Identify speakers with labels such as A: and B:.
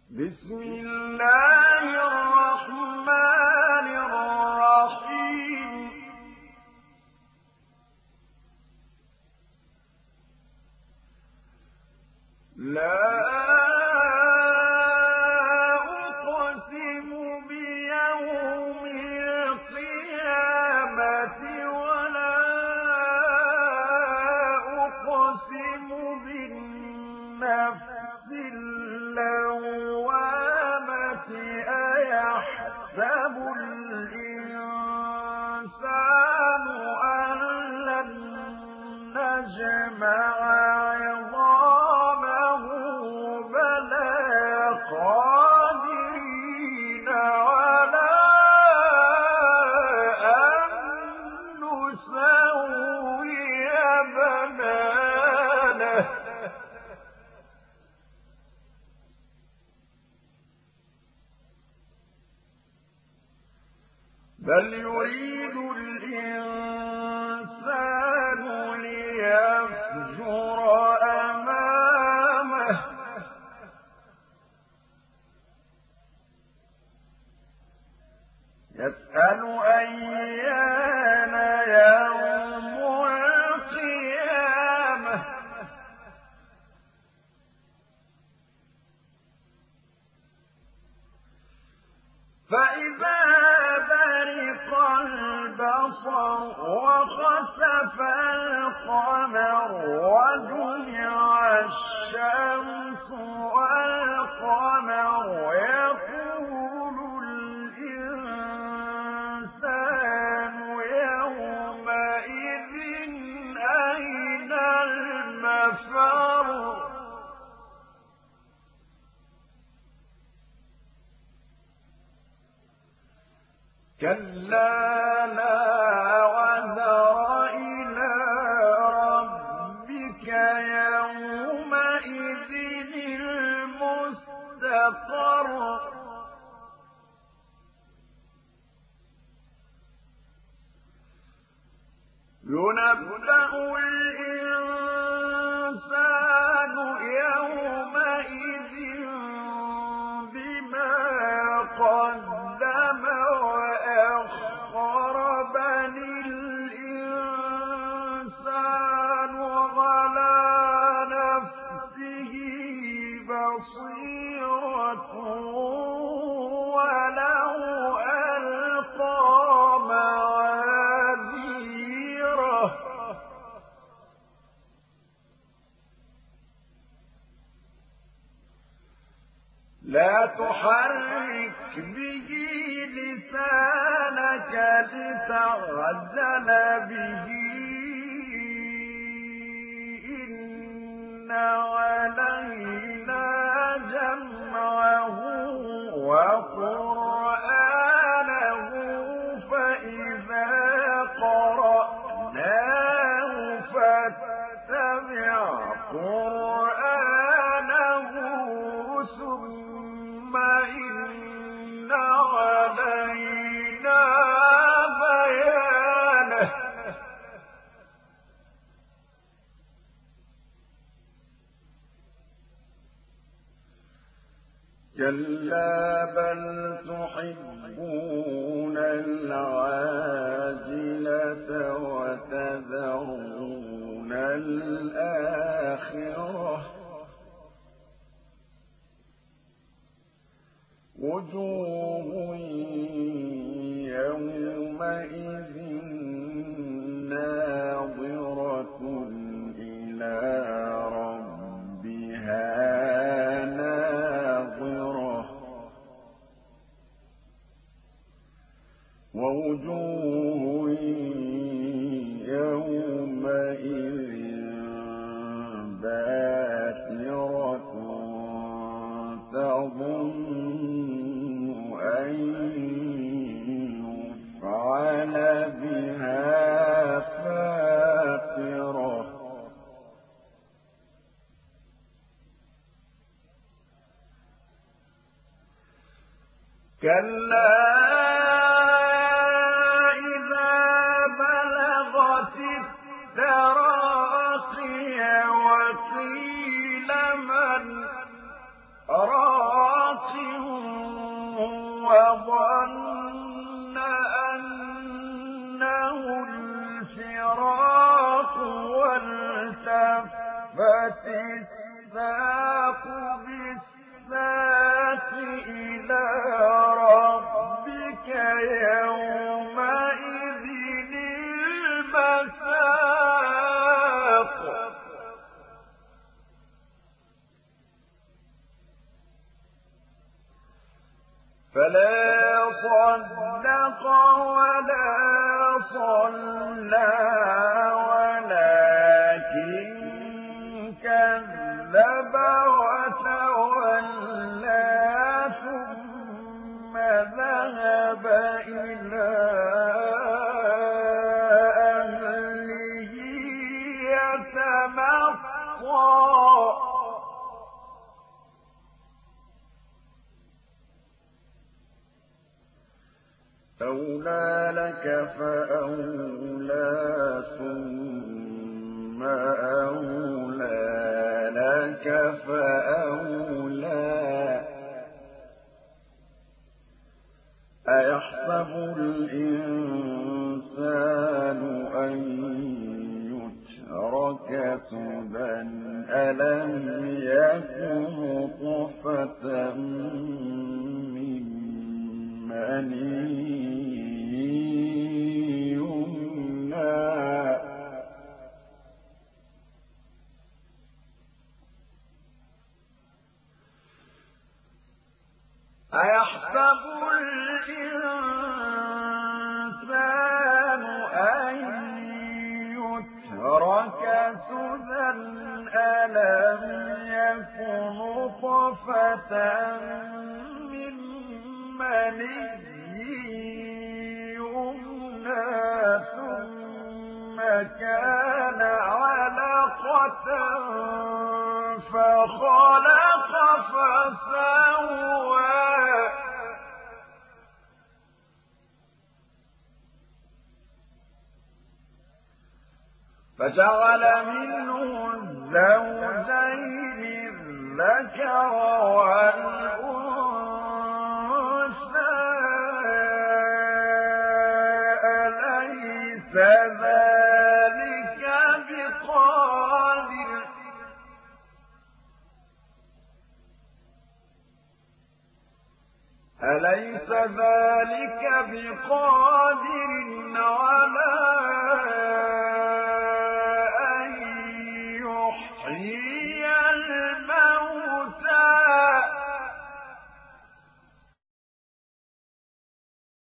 A: بسم الله الرحمن الرحيم لا أقسم بيوم القيامة ولا أقسم بالنفس اللوامة أيحسب الإنسان أن لن نجمع عظامه بلى قادرين على أن نسوي بنانه بل يريد الإنسان ليفجر أمامه يسأل أيان يوم القيامة فإذا برق البصر وخسف القمر وجمع الشمس والقمر يقول الإنسان يومئذ أين المفر كلا لا وزر إلى ربك يومئذ المستقر ينبأ الإنسان يومئذ بما قدم وأخر بل الإنسان على نفسه بصيرة ولو ألقى معاذيره لا تحرك به لسانك لتعجل به إن علينا جمعه وقرآنه فإذا قرأناه فاتبع قرآنه ثم إن علينا بيانه كلا بل تحبون العاجلة وتذرون الآخرة وجوه يومئذ ناظرة إلى ربها ناظرة ووجوه يومئذ باسرة تظن أن يفعل بها فاقرة كلا إذا بلغت التراقي وقيل من راق وظن أنه الفراق والتفت الساق بالساق إلى ربك يومئذ المساق فلا صدق ولا صلى ولكن كذب وتولى ثم ذهب إلى أهله يتمطى أولى لك فأولى ثم أولى لك فأولى أيحسب الإنسان أن يترك سدى ألم يكن نطفة من مني أيحسب الإنسان أن يترك سدى ألم يكن نطفة من مني يمنى ثم كان علقة فخلق فسوى فجعل منه الزوجين الذكر والأنثى أليس ذلك بقادر على